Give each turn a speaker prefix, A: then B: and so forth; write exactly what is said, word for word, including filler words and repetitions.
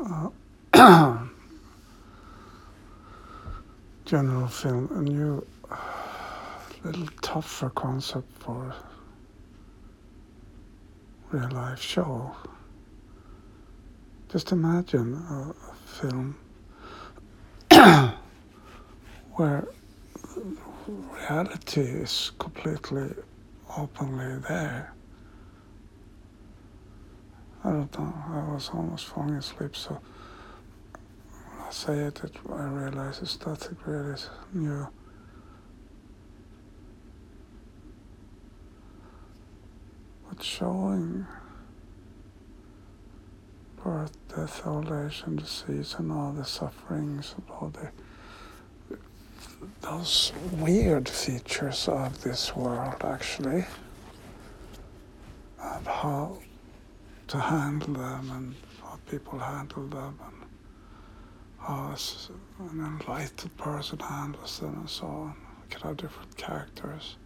A: uh, general film, a new, uh, little tougher concept for real life show. Just imagine a, a film where reality is completely openly there. I don't know, I was almost falling asleep, so when I say it, it I realize it's nothing really new. But showing birth, death, old age, and disease, and all the sufferings, and all the those weird features of this world, actually, and how to handle them, and how people handle them, and how an enlightened person handles them, and so on. We could have different characters.